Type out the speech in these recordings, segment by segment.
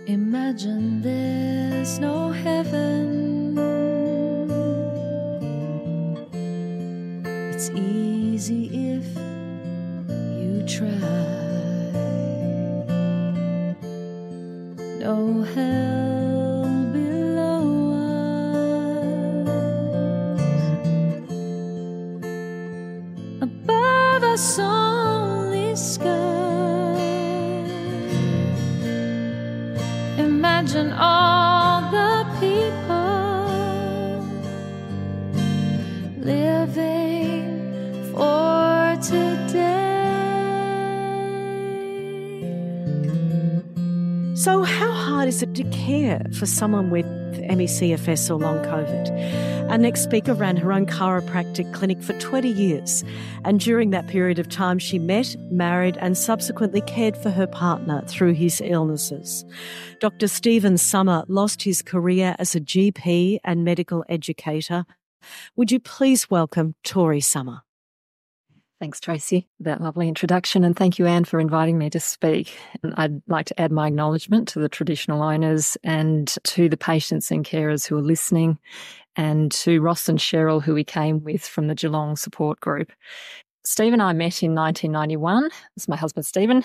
Imagine there's no heaven. It's easy if you try. No hell below us. Above us only sky. Imagine all the people living for today. So how hard is it to care for someone with ME/CFS or long COVID? Our next speaker ran her own chiropractic clinic for 20 years, and during that period of time she met, married and subsequently cared for her partner through his illnesses. Dr. Stephen Summer lost his career as a GP and medical educator. Would you please welcome Tori Summer? Thanks, Tracy, for that lovely introduction, and thank you, Anne, for inviting me to speak. And I'd like to add my acknowledgement to the traditional owners and to the patients and carers who are listening, and to Ross and Cheryl, who we came with from the Geelong support group. Steve and I met in 1991. It's my husband, Stephen.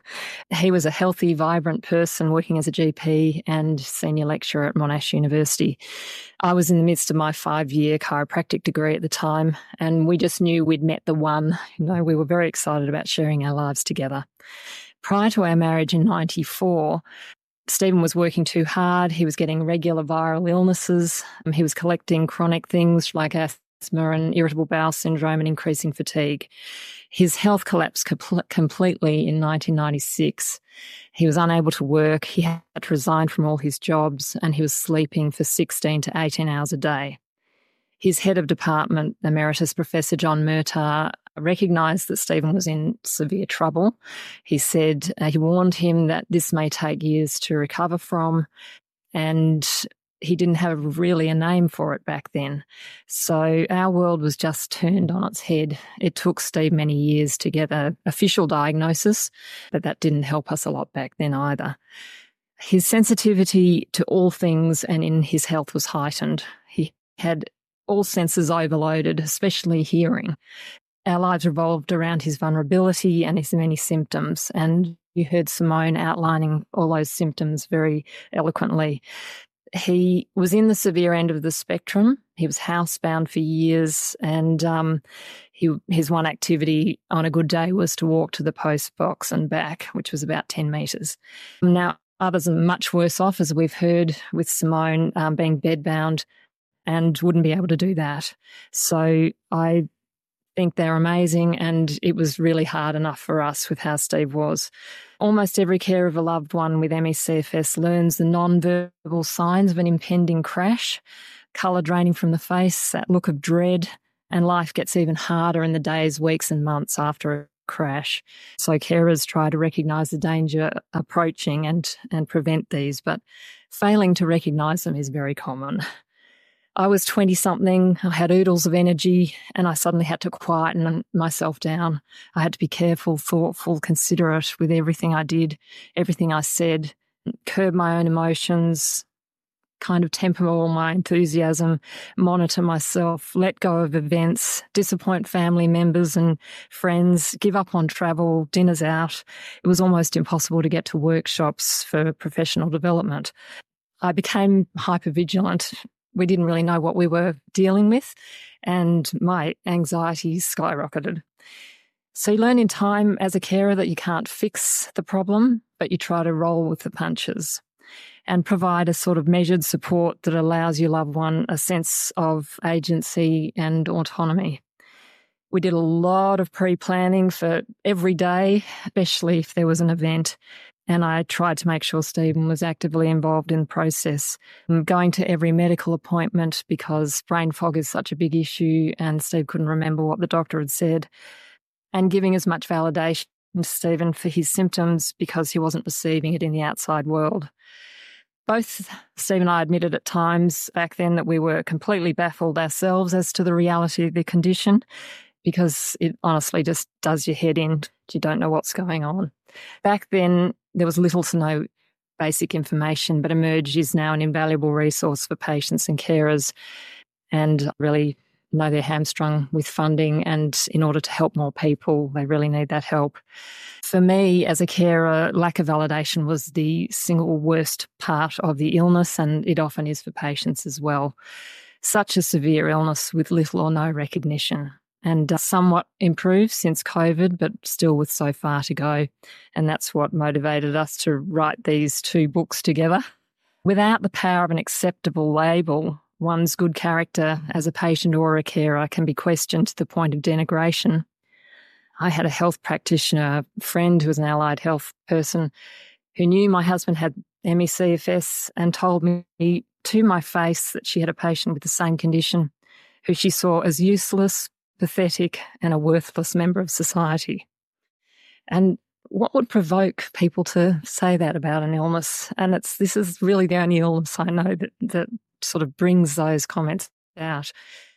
He was a healthy, vibrant person working as a GP and senior lecturer at Monash University. I was in the midst of my 5-year chiropractic degree at the time, and we just knew we'd met the one. We were very excited about sharing our lives together. Prior to our marriage in 94, Stephen was working too hard. He was getting regular viral illnesses. He was collecting chronic things like asthma and irritable bowel syndrome and increasing fatigue. His health collapsed completely in 1996. He was unable to work. He had to resign from all his jobs, and he was sleeping for 16 to 18 hours a day. His head of department, Emeritus Professor John Murtagh, recognised that Stephen was in severe trouble. He said he warned him that this may take years to recover from, and he didn't have really a name for it back then. So our world was just turned on its head. It took Steve many years to get an official diagnosis, but that didn't help us a lot back then either. His sensitivity to all things and in his health was heightened. He had all senses overloaded, especially hearing. Our lives revolved around his vulnerability and his many symptoms, and you heard Simone outlining all those symptoms very eloquently. He was in the severe end of the spectrum. He was housebound for years, and his one activity on a good day was to walk to the post box and back, which was about 10 metres. Now, others are much worse off, as we've heard with Simone, being bedbound and wouldn't be able to do that. So I think they're amazing, and it was really hard enough for us with how Steve was. Almost every carer of a loved one with ME/CFS learns the non-verbal signs of an impending crash, colour draining from the face, that look of dread, and life gets even harder in the days, weeks and months after a crash. So carers try to recognise the danger approaching and prevent these, but failing to recognise them is very common. I was 20-something, I had oodles of energy, and I suddenly had to quieten myself down. I had to be careful, thoughtful, considerate with everything I did, everything I said, curb my own emotions, kind of temper all my enthusiasm, monitor myself, let go of events, disappoint family members and friends, give up on travel, dinners out. It was almost impossible to get to workshops for professional development. I became hypervigilant. We didn't really know what we were dealing with, and my anxiety skyrocketed. So you learn in time as a carer that you can't fix the problem, but you try to roll with the punches and provide a sort of measured support that allows your loved one a sense of agency and autonomy. We did a lot of pre-planning for every day, especially if there was an event. And I tried to make sure Stephen was actively involved in the process. Going to every medical appointment because brain fog is such a big issue and Steve couldn't remember what the doctor had said. And giving as much validation to Stephen for his symptoms because he wasn't receiving it in the outside world. Both Steve and I admitted at times back then that we were completely baffled ourselves as to the reality of the condition, because it honestly just does your head in. You don't know what's going on. Back then, there was little to no basic information, but Emerge is now an invaluable resource for patients and carers, and really know they're hamstrung with funding, and in order to help more people, they really need that help. For me, as a carer, lack of validation was the single worst part of the illness, and it often is for patients as well. Such a severe illness with little or no recognition, and somewhat improved since COVID, but still with so far to go. And that's what motivated us to write these 2 books together. Without the power of an acceptable label, one's good character as a patient or a carer can be questioned to the point of denigration. I had a health practitioner, a friend who was an allied health person, who knew my husband had ME/CFS and told me to my face that she had a patient with the same condition who she saw as useless, pathetic, and a worthless member of society. And what would provoke people to say that about an illness? And this is really the only illness I know that sort of brings those comments out.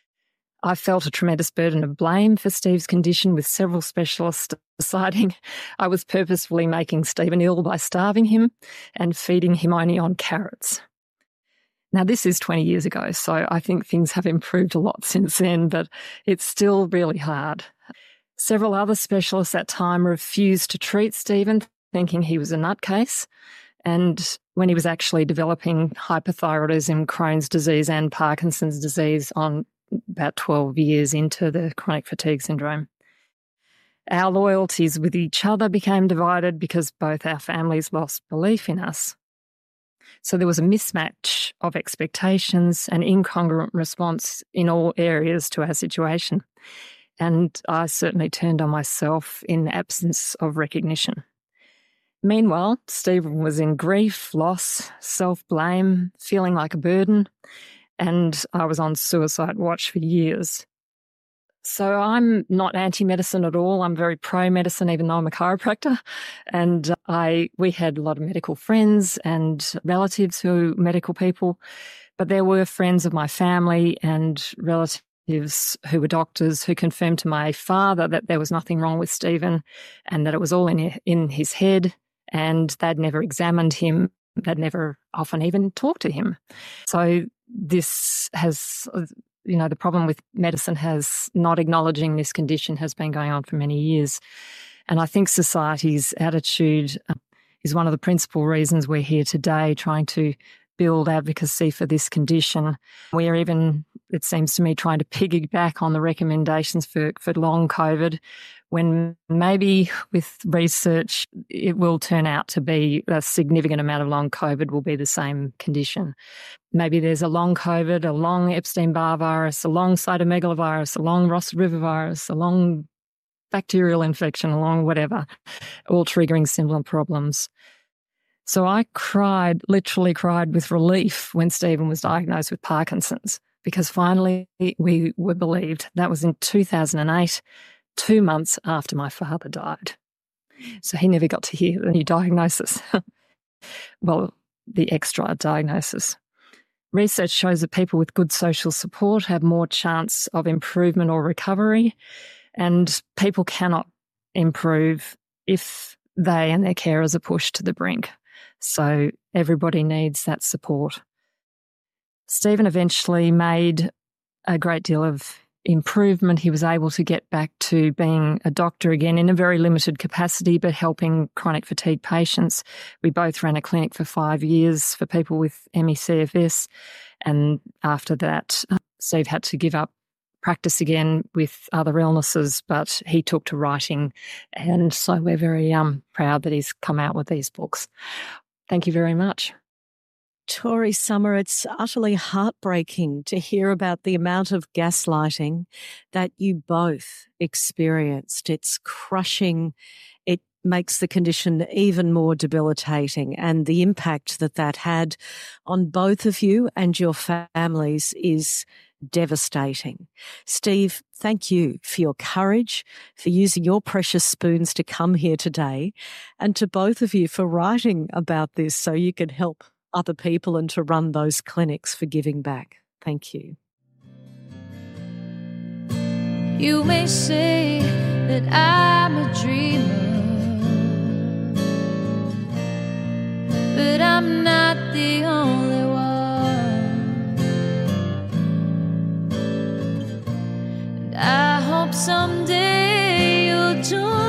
I felt a tremendous burden of blame for Steve's condition, with several specialists deciding I was purposefully making Stephen ill by starving him and feeding him only on carrots. Now, this is 20 years ago, so I think things have improved a lot since then, but it's still really hard. Several other specialists at the time refused to treat Stephen, thinking he was a nutcase. And when he was actually developing hypothyroidism, Crohn's disease and Parkinson's disease on about 12 years into the chronic fatigue syndrome. Our loyalties with each other became divided because both our families lost belief in us. So there was a mismatch of expectations and incongruent response in all areas to our situation. And I certainly turned on myself in the absence of recognition. Meanwhile, Stephen was in grief, loss, self-blame, feeling like a burden, and I was on suicide watch for years. So I'm not anti-medicine at all. I'm very pro-medicine, even though I'm a chiropractor. And we had a lot of medical friends and relatives who were medical people, but there were friends of my family and relatives who were doctors who confirmed to my father that there was nothing wrong with Stephen and that it was all in his head, and they'd never examined him. They'd never often even talked to him. So this has, the problem with medicine has not acknowledging this condition has been going on for many years. And I think society's attitude is one of the principal reasons we're here today, trying to build advocacy for this condition. We're even, it seems to me, trying to piggyback on the recommendations for long COVID, when maybe with research it will turn out to be a significant amount of long COVID will be the same condition. Maybe there's a long COVID, a long Epstein-Barr virus, a long cytomegalovirus, a long Ross River virus, a long bacterial infection, a long whatever, all triggering similar problems. So I literally cried with relief when Stephen was diagnosed with Parkinson's, because finally we were believed. That was in 2008, 2 months after my father died. So he never got to hear the new diagnosis. Well, the extra diagnosis. Research shows that people with good social support have more chance of improvement or recovery, and people cannot improve if they and their carers are pushed to the brink. So everybody needs that support. Stephen eventually made a great deal of improvement. He was able to get back to being a doctor again in a very limited capacity, but helping chronic fatigue patients. We both ran a clinic for 5 years for people with ME/CFS. And after that, Steve had to give up practice again with other illnesses, but he took to writing. And so we're very proud that he's come out with these books. Thank you very much. Tori Summer, it's utterly heartbreaking to hear about the amount of gaslighting that you both experienced. It's crushing. It makes the condition even more debilitating, and the impact that had on both of you and your families is devastating. Steve, thank you for your courage, for using your precious spoons to come here today, and to both of you for writing about this so you can help other people and to run those clinics for giving back. Thank you. You may say that I'm a dreamer, but I'm I'm not the only one. And I hope someday you'll join